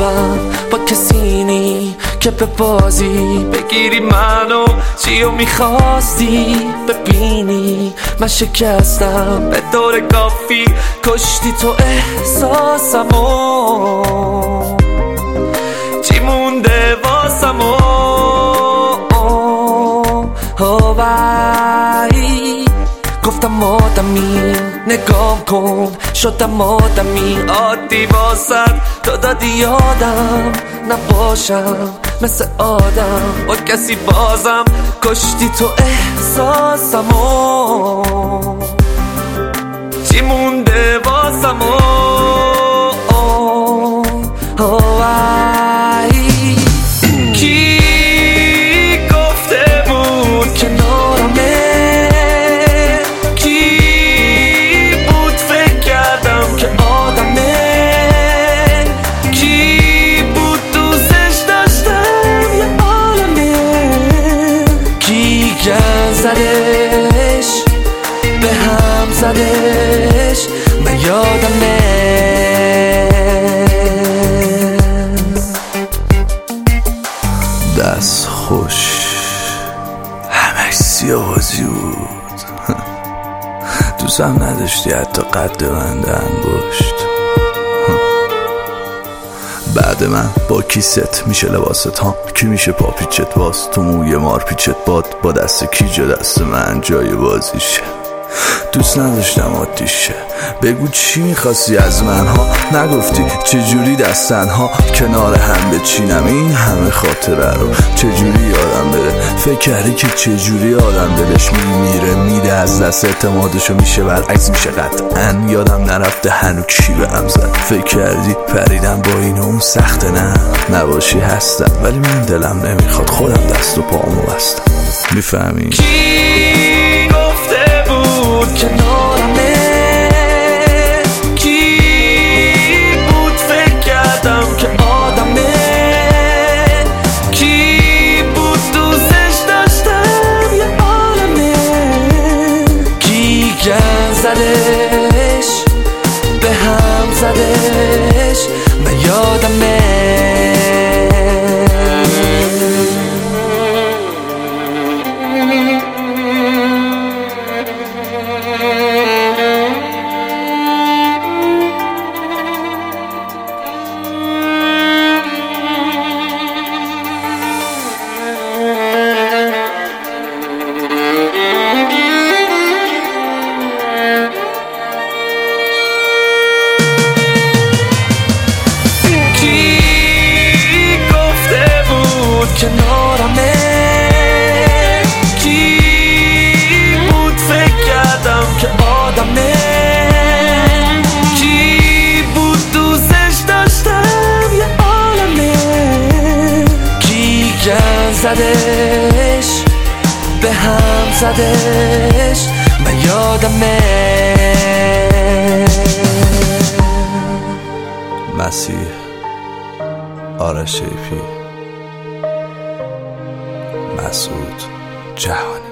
نمیخوام با کسی نی که به بازی بگیری منو. چیو میخواستی ببینی من شکستم به دور کافی، کشتی تو احساسمو. چی مونده واسمو؟ گفتم آدمی نگام کن، شدم آدمی عادی واسد. تو دادی یادم نباشم مثل آدم با کسی بازم، کشتی تو احساسمو. چی مونده واسمو؟ کی گفته بود کنارمه؟ زدش به هم زدش من یادمه. دست خوش همش سیاوازی بود. دوستم نداشتی حتی قد بند انگشت. بعد من با کی ست میشه لباست ها؟ کی میشه پا پیچت باز تو موی مار پیچت باد؟ با دست کی جا دست من جای بازیشه؟ دوست نداشتم عادیشه. بگو چی میخواستی از من ها؟ نگفتی چجوری دستن ها کنار هم بچینم این همه خاطره رو؟ چجوری یادم بره؟ فکر کردی که چجوری آدم دلش میمیره میده از دست اعتمادشو میشه برعکس میشه؟ قطعا یادم نرفته هنو کی به هم زد. فکر کردی پریدم با این اون سخته؟ نه نباشی هستم ولی من دلم نمیخواد خودم دست و پامو بستم. میفهمی؟ کی گفته بود کنارمه؟ کی بود فکر کردم که آدمه؟ کی بود دوستش داشتم یه عالمه؟ کی گن زدش به هم زدش من یادمه. کنارمه؟ کی بود فکر کردم که آدمه؟ کی بود دوستش داشتم یه عالمه؟ کی گن زدش به هم زدش من یادمه. مسیح آرش شیپی، مسعود جهانی.